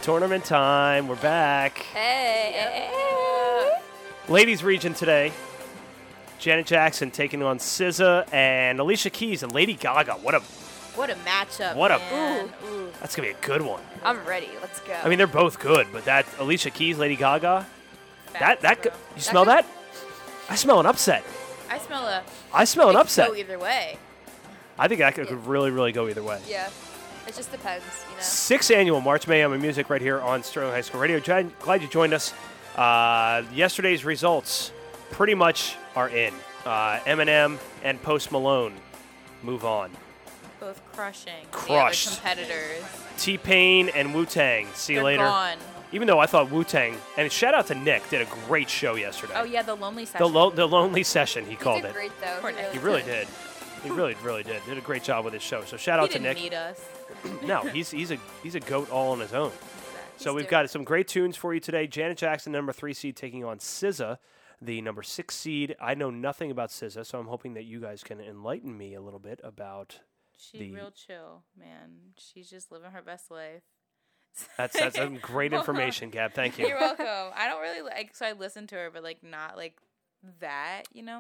Tournament time. We're back. Hey. Ladies region today. Janet Jackson taking on SZA and Alicia Keys and Lady Gaga. What a matchup. Man. That's going to be a good one. I'm ready. Let's go. I mean, they're both good, but that Alicia Keys, Lady Gaga, you smell could- that? I smell an upset. I smell an upset. Go either way. I think that could really, really go either way. Yeah. It just depends, 6th annual March Mayhem and Music right here on Sterling High School Radio. Glad you joined us. Yesterday's results pretty much are in. Eminem and Post Malone move on. Both crushing. Crushed. The other competitors. T-Pain and Wu-Tang. See you later. Gone. Even though I thought Wu-Tang, and shout out to Nick, did a great show yesterday. Oh, yeah, the Lonely Session. The Lonely Session, he called it. Great, though. He really did. He really, really did. Did a great job with his show. So shout out to Nick. He didn't need us. No, he's a goat all on his own. So we've got some great tunes for you today. Janet Jackson, number 3 seed, taking on SZA, the number 6 seed. I know nothing about SZA, so I'm hoping that you guys can enlighten me a little bit about. She's real chill, man. She's just living her best life. That's some great information, Gab. Thank you. You're welcome. I don't really so I listen to her, but not that.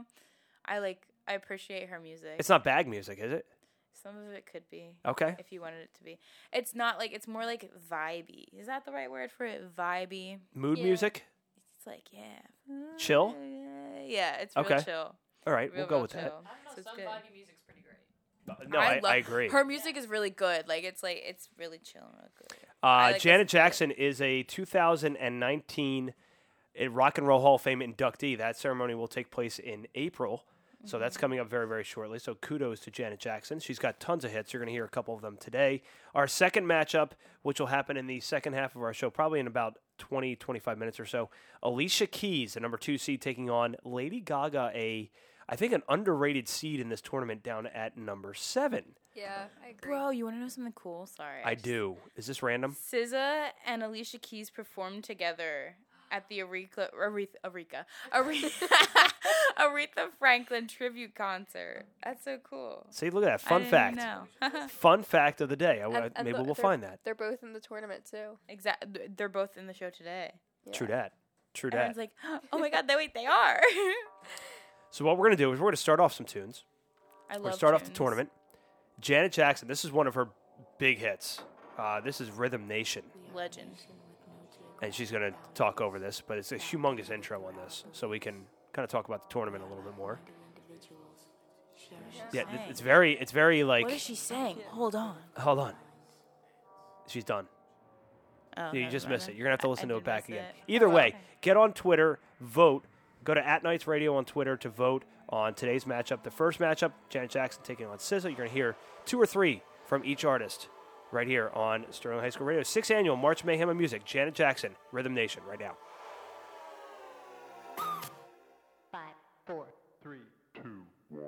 I appreciate her music. It's not bag music, is it? Some of it could be. Okay. If you wanted it to be. It's not it's more vibey. Is that the right word for it? Vibey. Mood music? It's chill? Yeah, it's real chill. All right, we'll go with chill. that. I don't know, some vibey music's pretty great. No, I agree. Her music is really good. It's really chill and real good. Janet Jackson is a 2019 Rock and Roll Hall of Fame inductee. That ceremony will take place in April. So that's coming up very, very shortly. So kudos to Janet Jackson. She's got tons of hits. You're going to hear a couple of them today. Our second matchup, which will happen in the second half of our show, probably in about 20, 25 minutes or so. Alicia Keys, the number 2 seed, taking on Lady Gaga, I think an underrated seed in this tournament, down at number 7. Yeah, I agree. Bro, you want to know something cool? Sorry. I do. Is this random? SZA and Alicia Keys performed together at the Aretha Franklin tribute concert. That's so cool. See, look at that. Fun fact. Fun fact of the day. Maybe we'll find that. They're both in the tournament, too. Exactly. They're both in the show today. Yeah. True that. Everyone's like, oh my God, they are. So what we're going to do is we're going to start off some tunes. We're going to start off the tournament. Janet Jackson, this is one of her big hits. This is Rhythm Nation. Legend. And she's going to talk over this, but it's a humongous intro on this, so we can kind of talk about the tournament a little bit more. Yeah, it's very What is she saying? Hold on. She's done. Oh, you just missed it. You're going to have to listen to it back again. It. Either way, get on Twitter, vote. Go to @Nights Radio on Twitter to vote on today's matchup. The first matchup, Janet Jackson taking on SZA. You're going to hear 2 or 3 from each artist right here on Sterling High School Radio. 6th annual March Mayhem and Music. Janet Jackson, Rhythm Nation, right now. 5, 4, 3, 2, 1.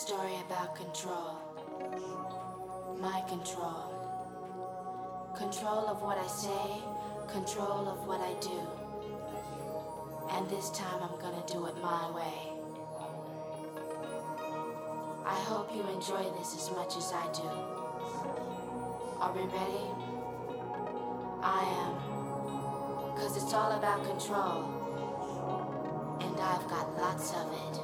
story about control. My control. Control of what I say, control of what I do. And this time I'm gonna do it my way. I hope you enjoy this as much as I do. Are we ready? I am. 'Cause it's all about control. And I've got lots of it.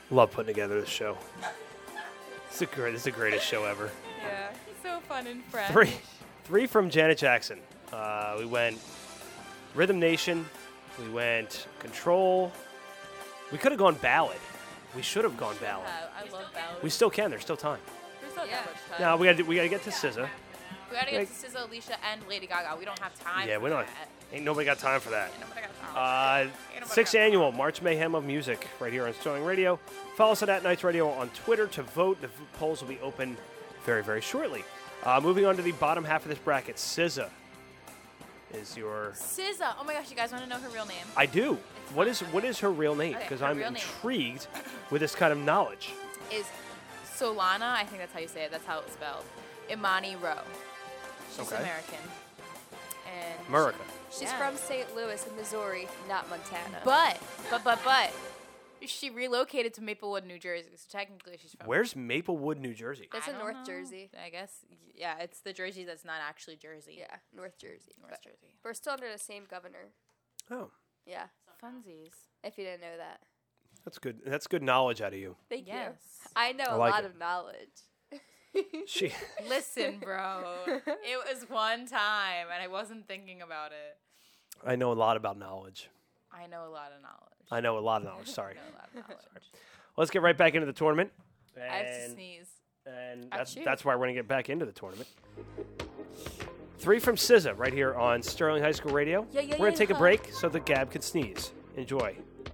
Love putting together this show. It's the greatest show ever. Yeah, so fun and fresh. Three from Janet Jackson. We went Rhythm Nation. We went Control. We could have gone Ballad. We should have gone Ballad. I love ballads. We still can. There's still time. There's not that much time. No, we gotta get to SZA. We gotta get to SZA, Alicia, and Lady Gaga. We don't have time. Yeah, for we don't. that. Ain't nobody got time for that. Ain't nobody got time. Ain't nobody Sixth got time. annual March Mayhem of Music right here on Sterling Radio. Follow us at Nights Radio on Twitter to vote. The polls will be open very, very shortly. Moving on to the bottom half of this bracket, SZA is your. SZA. Oh my gosh, you guys want to know her real name? I do. What is her real name? Okay, Because her I'm real name. intrigued with this kind of knowledge. Is Solana, I think that's how you say it. That's how it's spelled. Imani Rowe. She's Okay. American. And America. She's Yeah. from St. Louis in Missouri, not Montana. But she relocated to Maplewood, New Jersey. So technically she's from Where's Maplewood, New Jersey? That's I in don't North know. Jersey. I guess yeah, it's the Jersey that's not actually Jersey. Yeah, North Jersey. North But Jersey. we're still under the same governor. Oh, Yeah, Funsies. if you didn't know that. that's good. That's good knowledge out of you. Thank you. Yes. I know I a like lot it. of knowledge. She. Listen, bro. It was one time and I wasn't thinking about it. I know a lot about knowledge. I know a lot of knowledge. I know a lot of knowledge. Sorry. I know a lot of knowledge. Let's get right back into the tournament. I have to And- sneeze. And Achoo. that's why we're going to get back into the tournament. Three from SZA right here on Sterling High School Radio. Yeah, yeah, we're going to take a yeah. break so that Gab can sneeze. Enjoy.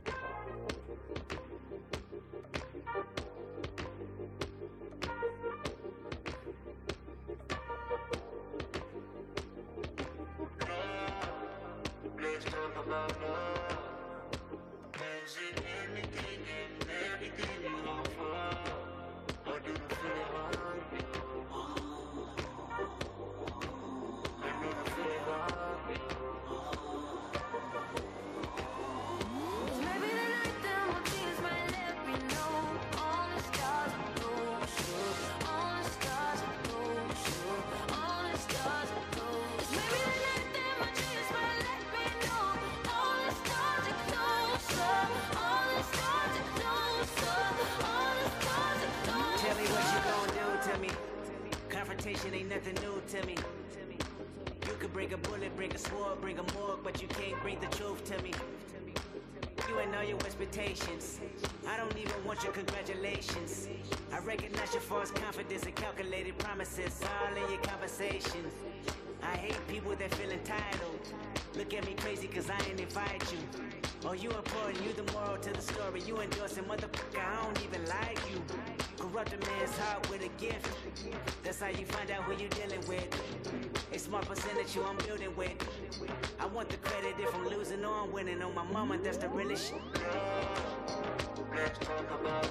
Tell me what you gon' do to me. Confrontation ain't nothing new to me. You could bring a bullet, bring a sword, bring a morgue, but you can't bring the truth to me. You ain't all your expectations. I don't even want your congratulations. I recognize your false confidence and calculated promises all in your conversations. I hate people that feel entitled. Look at me crazy cause I ain't invite you. Oh, you important, you the moral to the story. You endorsing, motherfucker, I don't even like you. Corrupt a man's heart with a gift. That's how you find out who you dealing with. A smart percentage you I'm building with. I want the credit if I'm losing or I'm winning. On my mama, that's the realest shit. Let's talk about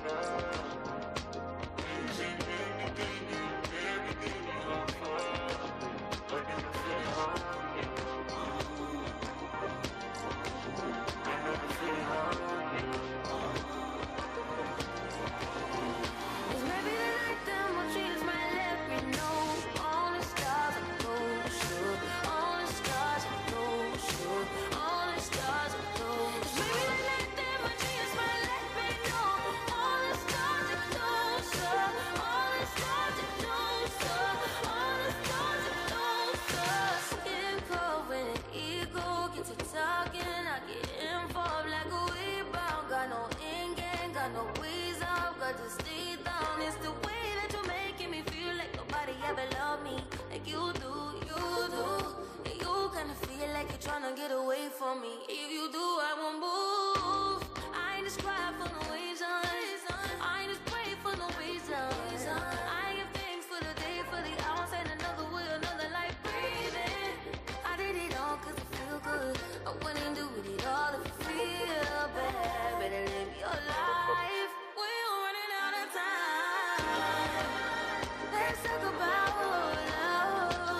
tryna get away from me. If you do, I won't move. I ain't just cry for no reason. I ain't just pray for no reason. I give thanks for the day, for the hours, and another way, another life breathing. I did it all cause it feel good. I wouldn't do it all if you feel bad. Better live your life. We're running out of time. Let's talk about love.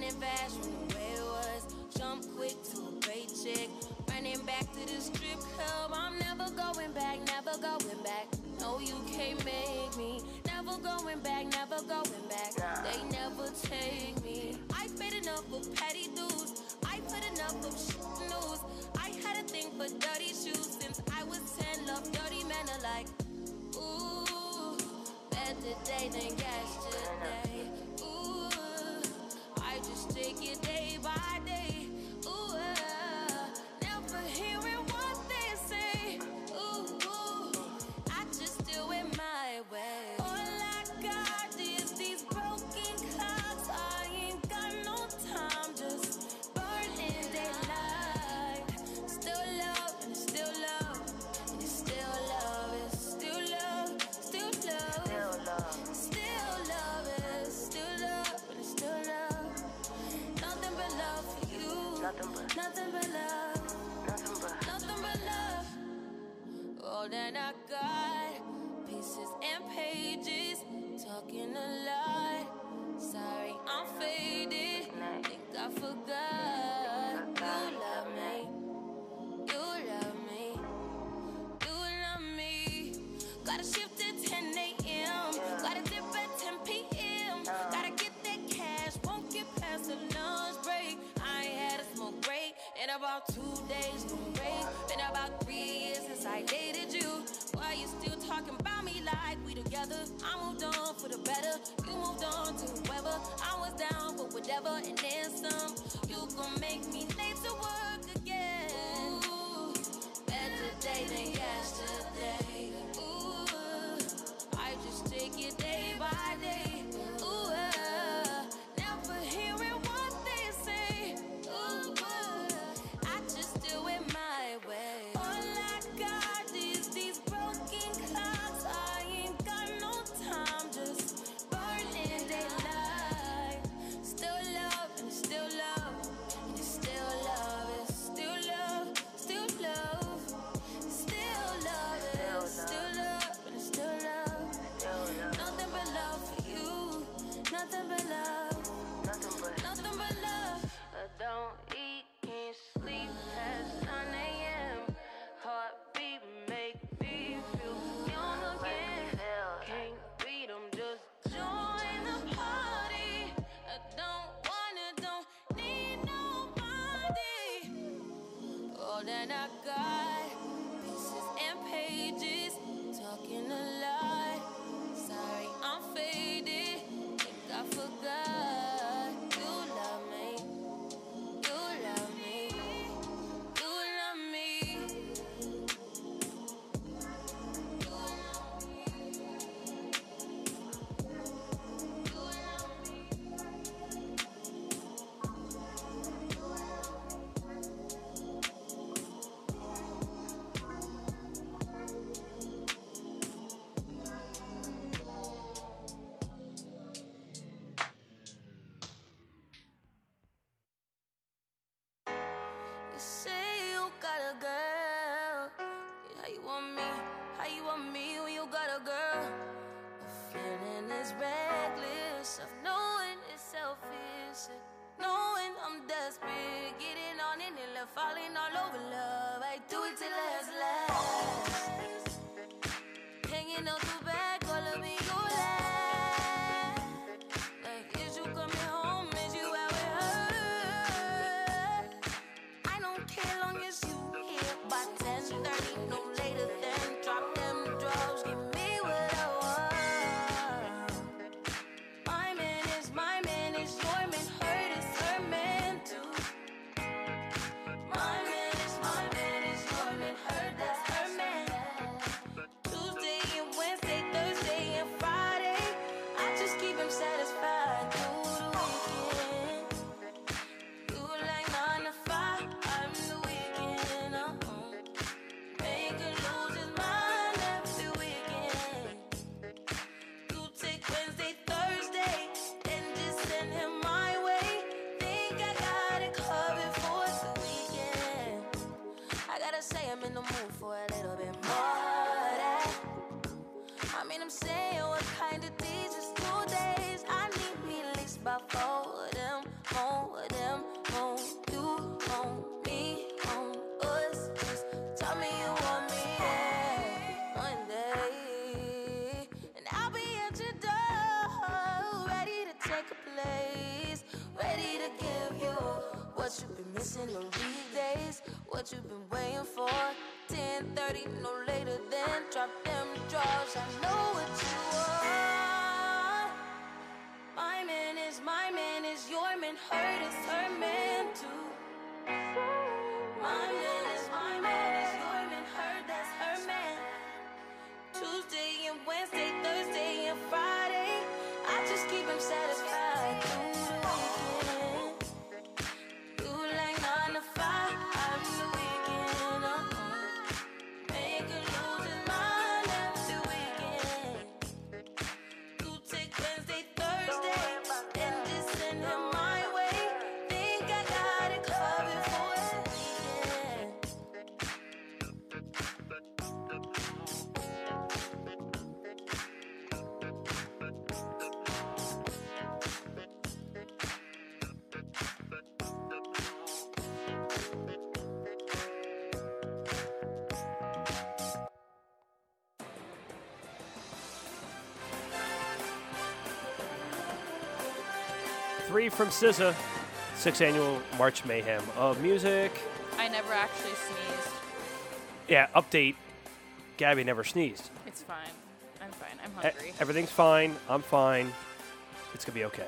running fast from the way it was. Jump quick to a great chick. Running back to the strip club. I'm never going back, never going back. No, you can't make me. Never going back, never going back. They never take me. I paid enough for petty dues. I put enough of news. I had a thing for dirty shoes since I was 10. Love dirty men alike. Ooh, better day than yesterday. Ooh, I just take it day by day. Ooh, never hearing what they say. Ooh, I just do it my way. All I got is these broken clocks. I ain't got no time, just burning daylight. Still love and it's still love, and it's still love, it's still love, still love, still love, it's still love, and it's still love. Nothing but love for you. Nothing but love. Nothing but love. All that I got, pieces and pages, talking a lot. Sorry, I'm faded. Think I forgot. You love me. You love me. You love me. Gotta shift at 10 a.m. Gotta dip at 10 p.m. Gotta get that cash. Won't get past the lunch break. I ain't had a smoke break in about 2 days. No break. Been about 3 years since I dated you. Why you still talking about me like we together? I moved on for the better. You moved on to whoever. I was down for whatever and then some. You gon' make me late to work again. Ooh, better day than yesterday. Ooh, I just take it day by day. Ooh, never hearing what they say. Ooh, I just do it my way. All I got is these broken clocks. I ain't got no time, just burning daylight. Still love and it's still love, and it's still love, it's still love, still love, still love, it's still love, and it's still love. Nothing but love for you. Nothing but love. Nothing but love. I don't eat, can't sleep past 9 a.m. Heartbeat make me feel young again. Can't beat 'em, just join the party. I don't need nobody. All that I got, pieces and pages, talking a lot. Sorry, I'm faded. Think I forgot. You love me. You love me. You love me. You love me. You love me. You say you got a girl. How you want me? How you want me when you got a girl? The feeling is reckless of knowing it's selfish, knowing I'm desperate, getting on it and left falling all over love. I do it till it's last. Hanging out the back, all of me you laugh. Like, is you coming home? Is you out with her? I don't care long as you here by 10:30, no later than drop them drugs, give me what I want. My man is your man, hurt is her man too. My man is your man, hurt that's her man. Tuesday and Wednesday, Thursday and Friday, I just keep him satisfied through the weekend. You like 9 to 5, I'm the weekend. Make her lose his mind every weekend. You take Wednesday, Thursday, then just send him my way. Think I got it covered for the weekend. I gotta say I'm in the mood for a little bit more of that. I mean, I'm saying what kind of days, just 2 days. I need me at least about 4 of them more what you've been waiting for. 10:30, no later than drop them draws. I know what you want. My man is your man, hurt is her man too. My man is your man, hurt that's her man. Tuesday and Wednesday, Thursday and Friday, I just keep him satisfied through the weekend. You like 9 to 5, I'm the weekend. Make her lose his mind every weekend. You take Wednesday, Thursday, and just send him my way. Think I got it covered for the weekend. Three from SZA, 6th annual March Mayhem of Music. I never actually sneezed. Yeah, update. Gabby never sneezed. It's fine. I'm fine. I'm E- hungry. Everything's fine. I'm fine. It's going to be okay.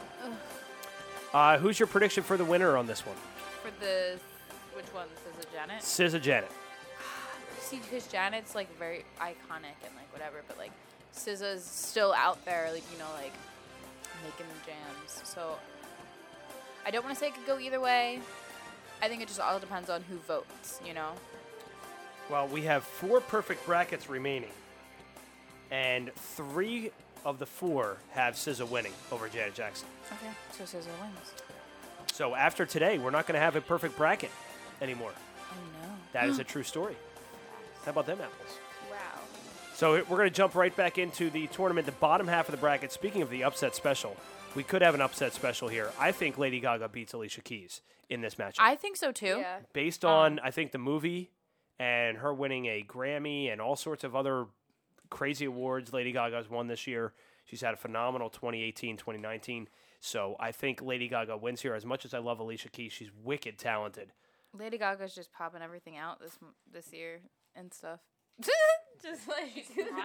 Who's your prediction for the winner on this one? For the which one? Is it Janet? SZA Janet. See, because Janet's like very iconic and like whatever, but like SZA's still out there, like like making the jams. So I don't want to say it could go either way. I think it just all depends on who votes. Well, we have 4 perfect brackets remaining, and 3 of the 4 have SZA winning over Janet Jackson. Okay, so SZA wins. So after today, we're not going to have a perfect bracket anymore. Oh no! That is a true story. How about them apples? Wow. So we're going to jump right back into the tournament, the bottom half of the bracket. Speaking of the upset special, we could have an upset special here. I think Lady Gaga beats Alicia Keys in this matchup. I think so too. Yeah. Based on, I think, the movie and her winning a Grammy and all sorts of other crazy awards Lady Gaga's won this year. She's had a phenomenal 2018, 2019. So I think Lady Gaga wins here. As much as I love Alicia Keys, she's wicked talented. Lady Gaga's just popping everything out this year and stuff. Just like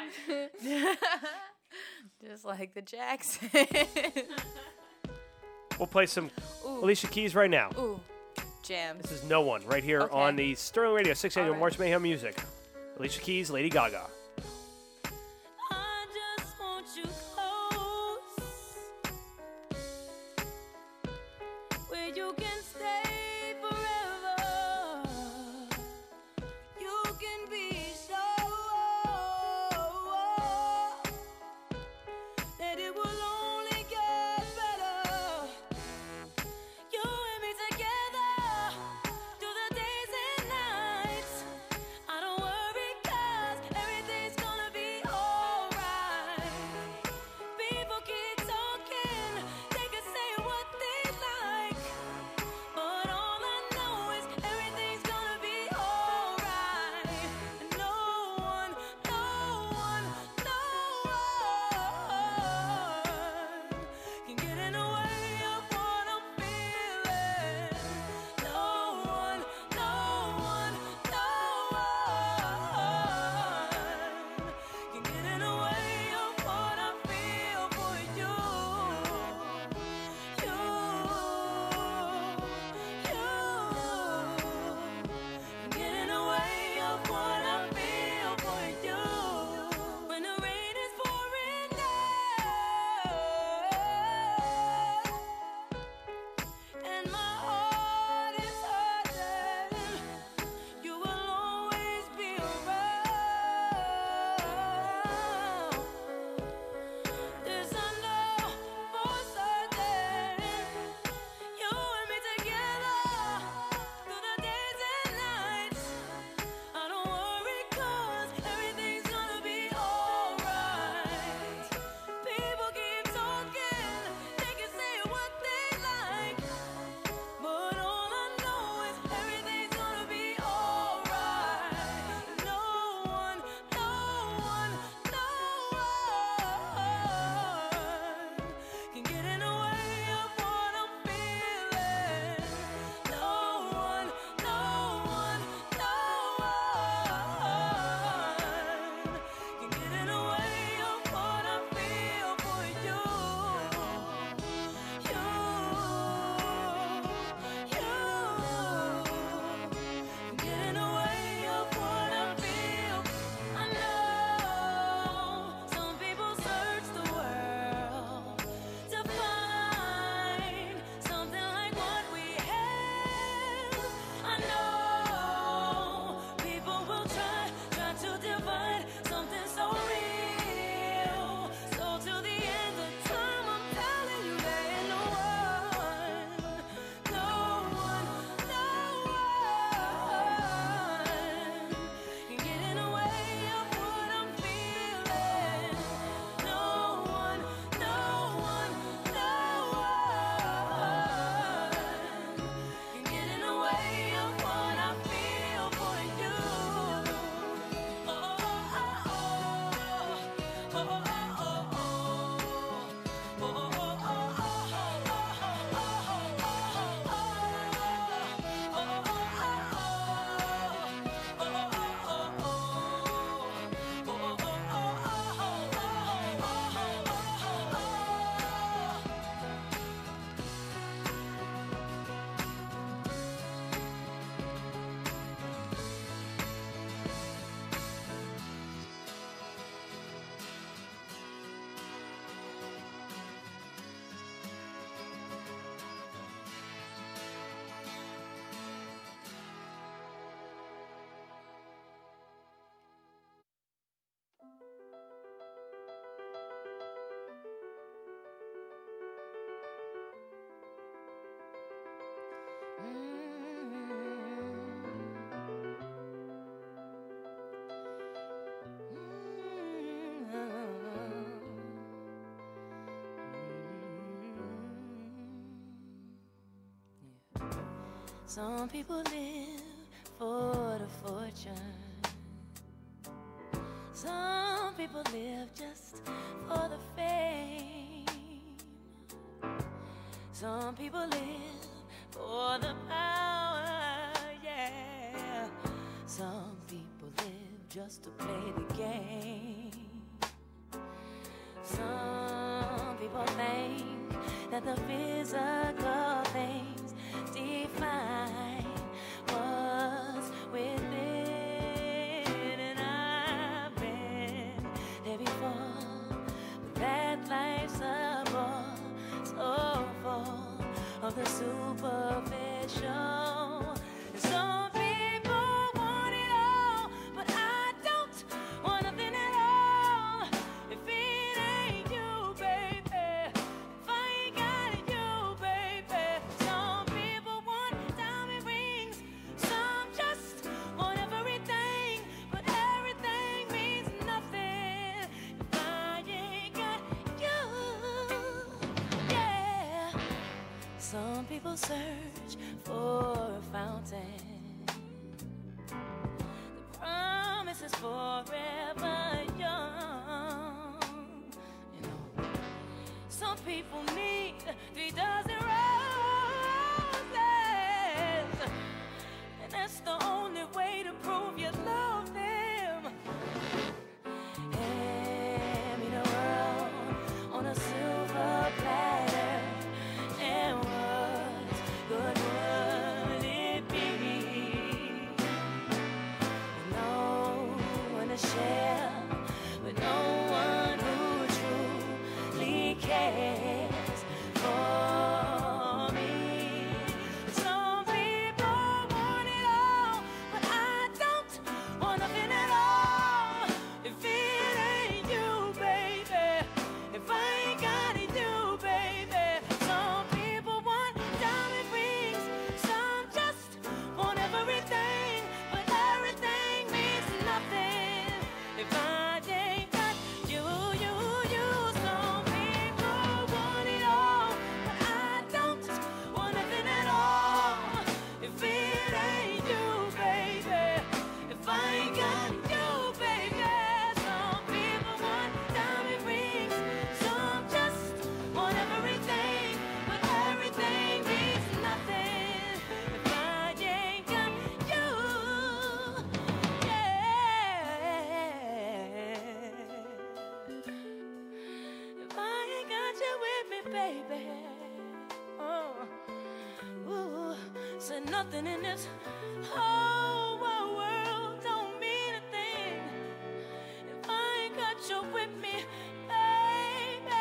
just like the Jackson. We'll play some Ooh. Alicia Keys right now. Ooh, jams. This is No One right here Okay. on the Sterling Radio 6 annual All right. March Mayhem Music. Alicia Keys, Lady Gaga. I just want you close, where you can stay forever. You can be sure that it will only get better. You and me together through the days and nights. I don't worry 'cause everything Some people live for the fortune. Some people live just for the fame. Some people live for the power, yeah. Some people live just to play the game. Some people think that the physical things define what's within, and I've been there before, but that life's a bore, so full of the superficial. And some people want it all, but I don't want nothing at all. If it ain't you, baby, if I ain't got it, you, baby. Some people want diamond rings, some just want everything, but everything means nothing if I ain't got you. Yeah. Some people search for a fountain. The promise is forever young. You know, some people need 3 dozen roses, and that's the only way to prove you love them. Hand me the world on a silver platter, and what good would it be? No one to share, but no one who truly cares for me. Some people want it all, but I don't want nothing at all. If it ain't you, baby, if I ain't got it, you, baby. Some people want diamond rings, some just want everything, but everything means nothing if I ain't got you, you, you. Some people want it all, but I don't want nothing at all. If it ain't you, baby, if I ain't got you, baby. Some people want diamond rings, some just want everything, but everything means nothing if I ain't got you. Yeah. If I ain't got you with me, baby. Oh, ooh, said nothing in this whole wide world don't mean a thing if I ain't got you with me, baby.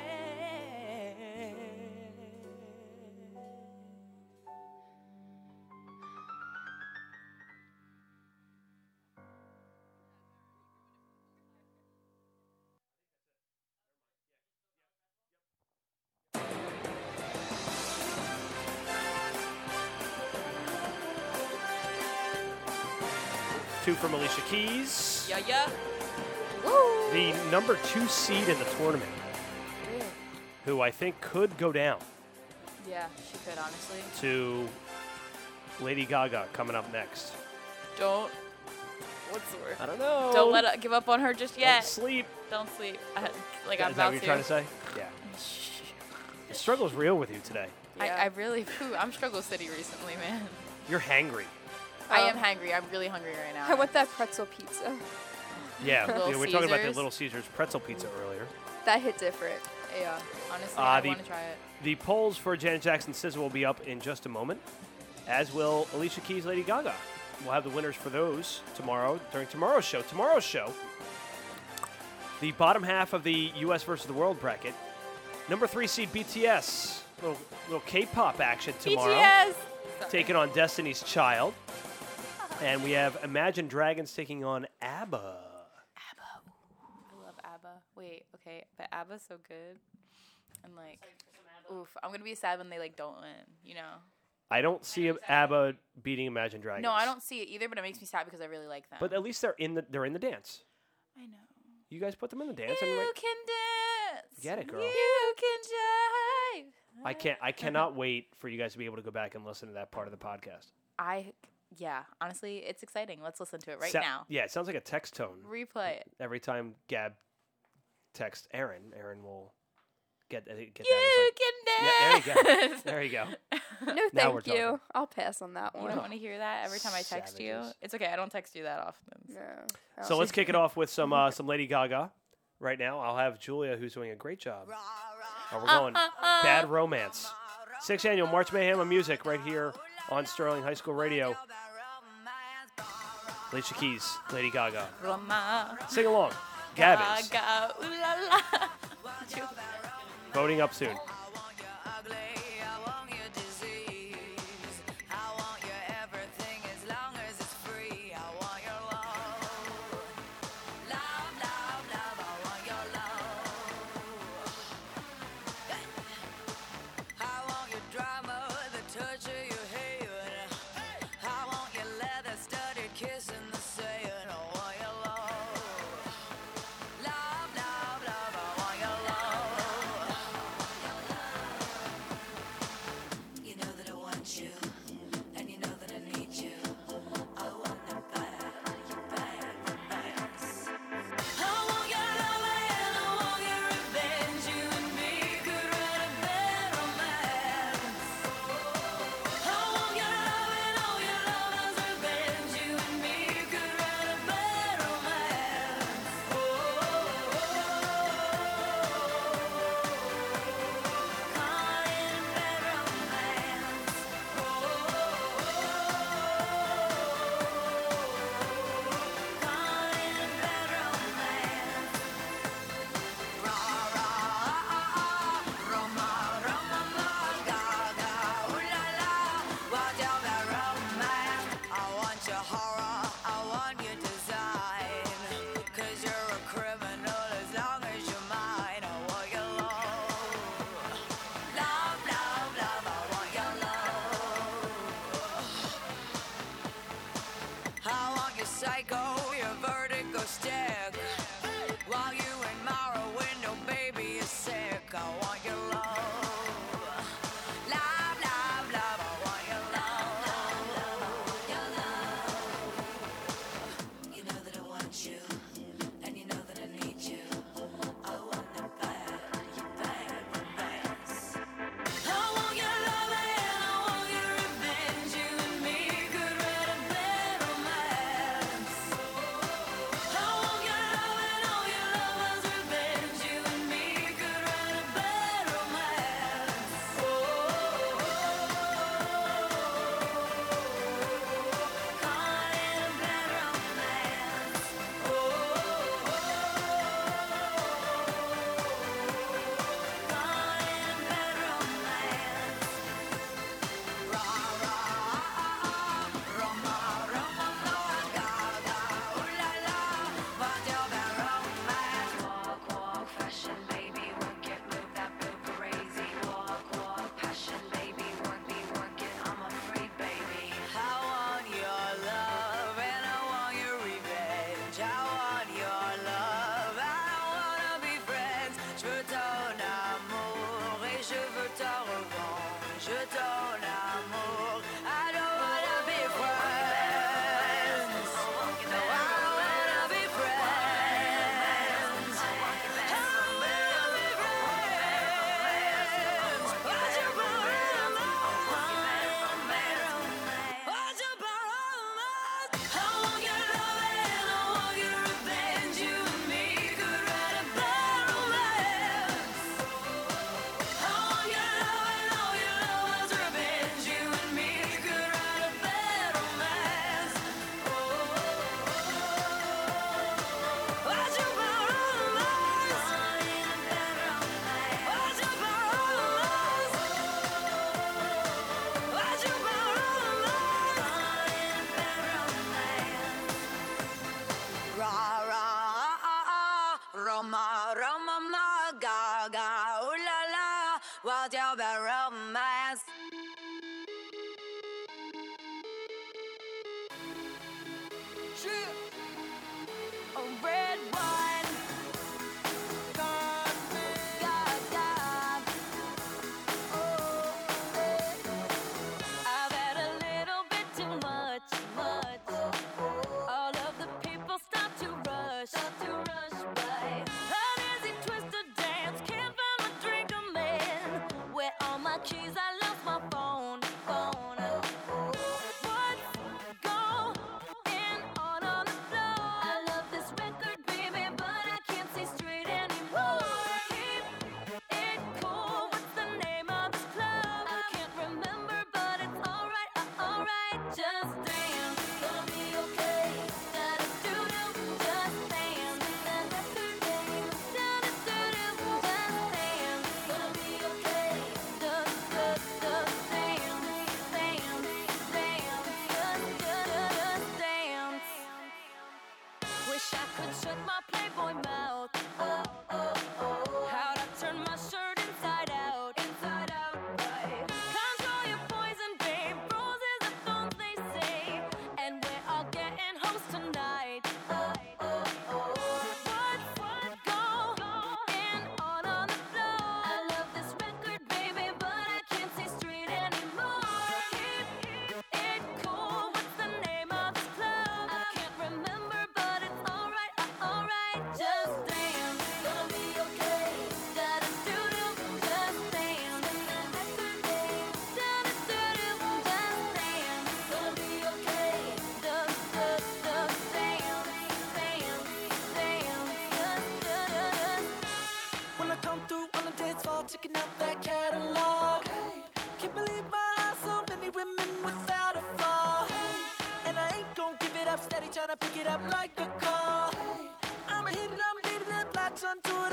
Two from Alicia Keys, Yeah, yeah. the number 2 seed in the tournament, who I think could go down Yeah, she could, honestly. to Lady Gaga coming up next. Don't. What's the word? I don't know. Don't let it give up on her just Don't yet. sleep. Don't sleep. I'm Is that about what you're trying to say? Yeah. The struggle's real with you today. I really, I'm struggle city recently, man. You're hangry. I am hungry. I'm really hungry right now. I want that pretzel pizza. Yeah, Little we were talking about the Caesars. Little Caesars pretzel pizza earlier. That hit different. Yeah, honestly, I the- want to try it. The polls for Janet Jackson SZA will be up in just a moment, as will Alicia Keys, Lady Gaga. We'll have the winners for those tomorrow during tomorrow's show. Tomorrow's show, the bottom half of the U.S. versus the world bracket. Number 3 seed BTS. Little K-pop action tomorrow. BTS. Taking on Destiny's Child. And we have Imagine Dragons taking on ABBA. I love ABBA. Wait, okay, but ABBA's so good. And like, oof, I'm gonna be sad when they like don't win. You know? I don't see ABBA beating Imagine Dragons. No, I don't see it either. But it makes me sad because I really like them. But at least they're in the dance. I know. You guys put them in the dance. You and can dance. Get it, girl. You can jive. I cannot wait for you guys to be able to go back and listen to that part of the podcast. Yeah, honestly, it's exciting. Let's listen to it right So- now. Yeah, it sounds like a text tone. Replay it. Every time Gab texts Aaron will get that. It's You like, can yeah, dance. there you go. No, Now we're thank you. talking. I'll pass on that You one. don't want to hear that every time I text you? Savages. It's okay. I don't text you that often. No. So let's kick it off with some Lady Gaga right now. I'll have Julia, who's doing a great job. We're going Bad Romance. 6th Annual March Mayhem of Music right here on Sterling High School Radio. Alicia Keys, Lady Gaga. Roma, Sing along. Gab is Gaga, ooh la la. voting up soon. Psycho, your vertigo stick. While you admire a window, baby, you're sick. I want your love. Love, love, love, I want your love. You know that I want you, and you know that I need you. I want that bad romance. I want your love and I want your revenge. You and me could write a bad romance. I want your love and all your lovers' revenge. You and me could write a bad romance. Caught in a bad romance. Caught in a bad romance. Rah rah, Roma, Roma, Gaga, ooh la la, what's your bad romance? Walk, walk, fashion, baby, work it, move that boob crazy. Walk, walk, passion, baby, work me, work it, I'm a freak, baby. I want your love and I want your revenge. I want your love, I wanna be friends. Je veux ton amour et je veux ta revanche. Je ton amour, I don't wanna be friends. No, I don't wanna be friends. I wanna be friends. What's your problem? What's your problem? I want your love and I want your revenge. You and me could write a bad romance. I want your love and all your lovers' revenge. You and me could write a bad romance. What's your problem? What's your problem? What's your problem? Rah rah, Roma, Roma, ma, Gaga, ooh la la, what's your bad romance? A red wine, Gaga, oh.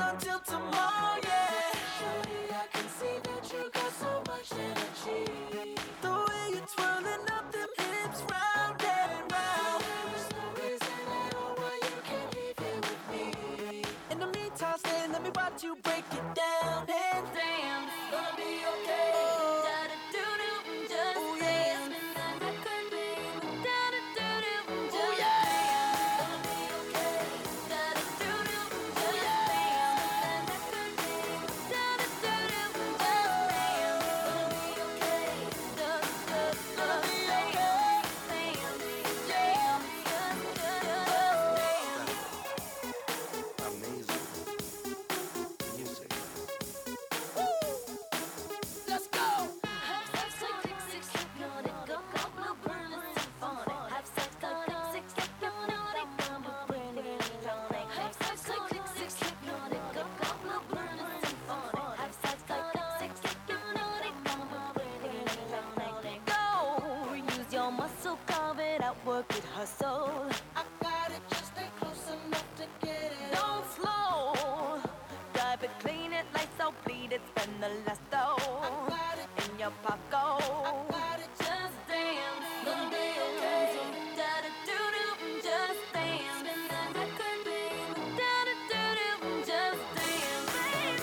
until tomorrow, yeah. Shorty, I can see that you got so much energy. The way you're twirling up them hips round and round. There's no reason at all why you can't be here with me. In the meantime, stay, let me watch you break it down and Dance, gonna be okay. da-da-doo-doo, just Oh, dance. yeah. Da-da-doo-doo, Oh, just yeah. gonna be okay. Da-da-doo-doo, just dance. Da-da-doo-doo, just dance. Gonna be okay. Amazing music. Let's go. Go, use your muscle, carve it out, work it, hustle. I got it, just stay close enough to get it. Don't slow, drive it, clean it, lights out, bleed it, spend the last dough Got it, in your pocket. got it. Just dance, Gonna be okay. da-da-doo-doo, just dance. Da-da-doo-doo, just dance, baby.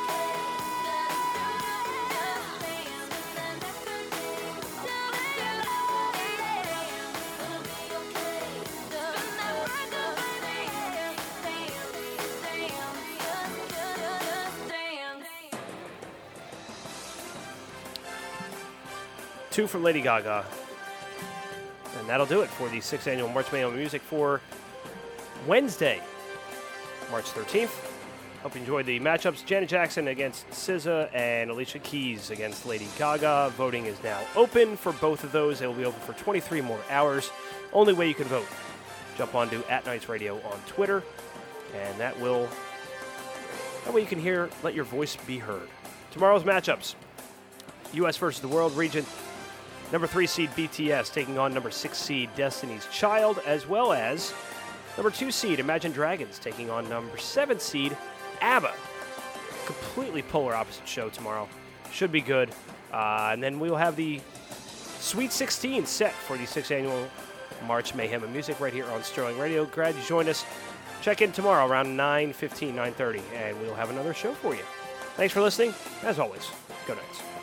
Two from Lady Gaga. And that'll do it for the 6th annual March Mayhem Music for Wednesday, March 13th. Hope you enjoyed the matchups. Janet Jackson against SZA and Alicia Keys against Lady Gaga. Voting is now open for both of those. It will be open for 23 more hours. Only way you can vote. Jump on to @NightsRadio on Twitter, and that way you can hear, let your voice be heard. Tomorrow's matchups. U.S. versus the World region. Number 3 seed BTS taking on number 6 seed Destiny's Child, as well as number 2 seed Imagine Dragons taking on number 7 seed ABBA. Completely polar opposite show tomorrow. Should be good. And then we will have the Sweet 16 set for the 6th annual March Mayhem and Music right here on Sterling Radio. Glad you joined us. Check in tomorrow around 9:15, 9:30, and we'll have another show for you. Thanks for listening. As always, go Knights.